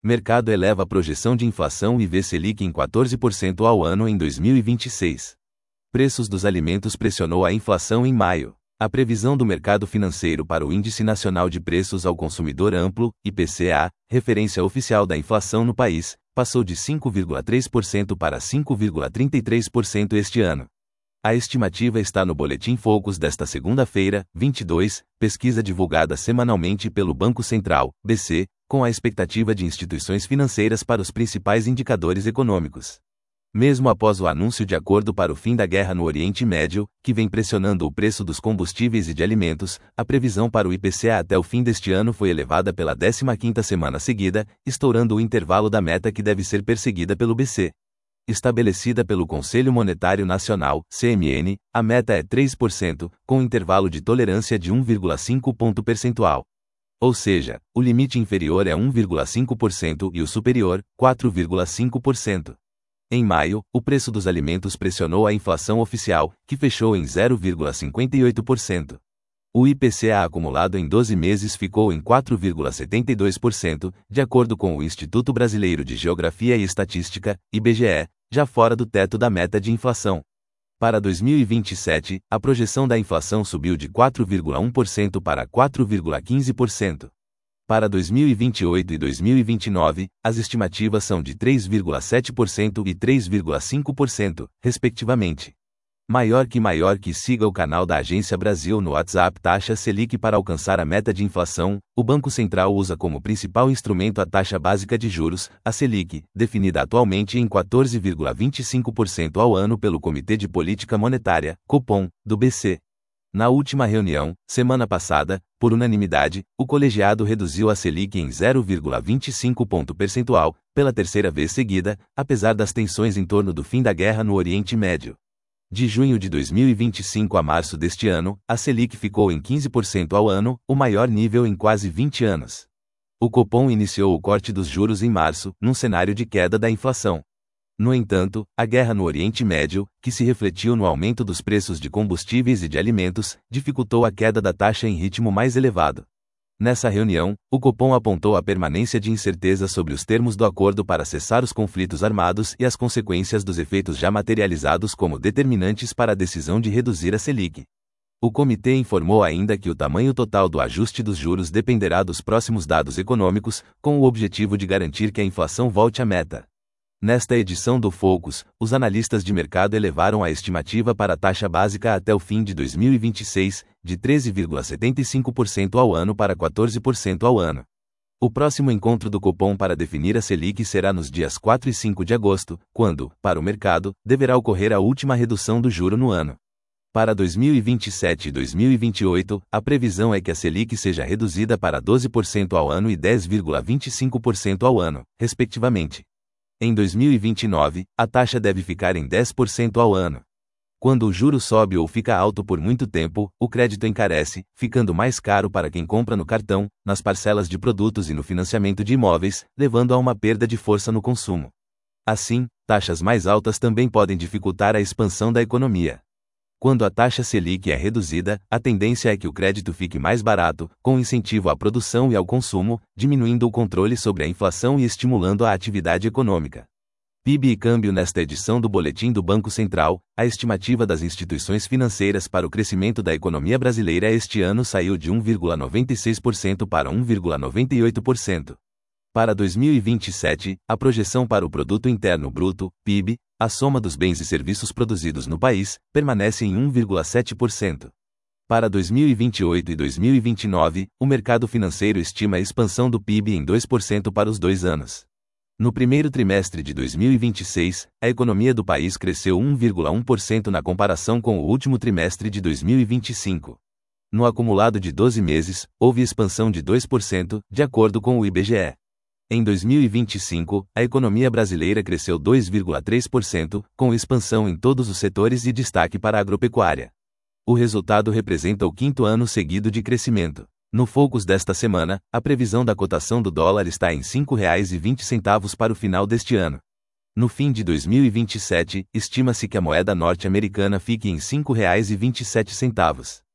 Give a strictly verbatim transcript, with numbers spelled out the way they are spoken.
Mercado eleva a projeção de inflação e vê Selic em quatorze por cento ao ano em dois mil e vinte e seis. Preços dos alimentos pressionou a inflação em maio. A previsão do mercado financeiro para o Índice Nacional de Preços ao Consumidor Amplo, I P C A, referência oficial da inflação no país, passou de cinco vírgula três por cento para cinco vírgula trinta e três por cento este ano. A estimativa está no Boletim Focus desta segunda-feira, vinte e dois, pesquisa divulgada semanalmente pelo Banco Central, B C, com a expectativa de instituições financeiras para os principais indicadores econômicos. Mesmo após o anúncio de acordo para o fim da guerra no Oriente Médio, que vem pressionando o preço dos combustíveis e de alimentos, a previsão para o I P C A até o fim deste ano foi elevada pela décima quinta semana seguida, estourando o intervalo da meta que deve ser perseguida pelo B C. Estabelecida pelo Conselho Monetário Nacional, C M N, a meta é três por cento, com intervalo de tolerância de um vírgula cinco ponto percentual. Ou seja, o limite inferior é um vírgula cinco por cento e o superior, quatro vírgula cinco por cento. Em maio, o preço dos alimentos pressionou a inflação oficial, que fechou em zero vírgula cinquenta e oito por cento. O I P C A acumulado em doze meses ficou em quatro vírgula setenta e dois por cento, de acordo com o Instituto Brasileiro de Geografia e Estatística, I B G E, já fora do teto da meta de inflação. Para dois mil e vinte e sete, a projeção da inflação subiu de quatro vírgula um por cento para quatro vírgula quinze por cento. Para dois mil e vinte e oito e dois mil e vinte e nove, as estimativas são de três vírgula sete por cento e três vírgula cinco por cento, respectivamente. Maior que maior que siga o canal da Agência Brasil no WhatsApp. Taxa Selic. Para alcançar a meta de inflação, o Banco Central usa como principal instrumento a taxa básica de juros, a Selic, definida atualmente em quatorze vírgula vinte e cinco por cento ao ano pelo Comitê de Política Monetária, Copom, do B C. Na última reunião, semana passada, por unanimidade, o colegiado reduziu a Selic em zero vírgula vinte e cinco ponto percentual, pela terceira vez seguida, apesar das tensões em torno do fim da guerra no Oriente Médio. De junho de dois mil e vinte e cinco a março deste ano, a Selic ficou em quinze por cento ao ano, o maior nível em quase vinte anos. O Copom iniciou o corte dos juros em março, num cenário de queda da inflação. No entanto, a guerra no Oriente Médio, que se refletiu no aumento dos preços de combustíveis e de alimentos, dificultou a queda da taxa em ritmo mais elevado. Nessa reunião, o Copom apontou a permanência de incerteza sobre os termos do acordo para cessar os conflitos armados e as consequências dos efeitos já materializados como determinantes para a decisão de reduzir a Selic. O comitê informou ainda que o tamanho total do ajuste dos juros dependerá dos próximos dados econômicos, com o objetivo de garantir que a inflação volte à meta. Nesta edição do Focus, os analistas de mercado elevaram a estimativa para a taxa básica até o fim de dois mil e vinte e seis, de treze vírgula setenta e cinco por cento ao ano para quatorze por cento ao ano. O próximo encontro do Copom para definir a Selic será nos dias quatro e cinco de agosto, quando, para o mercado, deverá ocorrer a última redução do juro no ano. Para dois mil e vinte e sete e dois mil e vinte e oito, a previsão é que a Selic seja reduzida para doze por cento ao ano e dez vírgula vinte e cinco por cento ao ano, respectivamente. Em dois mil e vinte e nove, a taxa deve ficar em dez por cento ao ano. Quando o juro sobe ou fica alto por muito tempo, o crédito encarece, ficando mais caro para quem compra no cartão, nas parcelas de produtos e no financiamento de imóveis, levando a uma perda de força no consumo. Assim, taxas mais altas também podem dificultar a expansão da economia. Quando a taxa Selic é reduzida, a tendência é que o crédito fique mais barato, com incentivo à produção e ao consumo, diminuindo o controle sobre a inflação e estimulando a atividade econômica. P I B e câmbio. Nesta edição do Boletim do Banco Central, a estimativa das instituições financeiras para o crescimento da economia brasileira este ano saiu de um vírgula noventa e seis por cento para um vírgula noventa e oito por cento. Para dois mil e vinte e sete, a projeção para o Produto Interno Bruto, P I B, a soma dos bens e serviços produzidos no país, permanece em um vírgula sete por cento. Para dois mil e vinte e oito e dois mil e vinte e nove, o mercado financeiro estima a expansão do P I B em dois por cento para os dois anos. No primeiro trimestre de dois mil e vinte e seis, a economia do país cresceu um vírgula um por cento na comparação com o último trimestre de dois mil e vinte e cinco. No acumulado de doze meses, houve expansão de dois por cento, de acordo com o I B G E. Em dois mil e vinte e cinco, a economia brasileira cresceu dois vírgula três por cento, com expansão em todos os setores e destaque para a agropecuária. O resultado representa o quinto ano seguido de crescimento. No Focus desta semana, a previsão da cotação do dólar está em cinco reais e vinte centavos para o final deste ano. No fim de dois mil e vinte e sete, estima-se que a moeda norte-americana fique em cinco reais e vinte e sete centavos.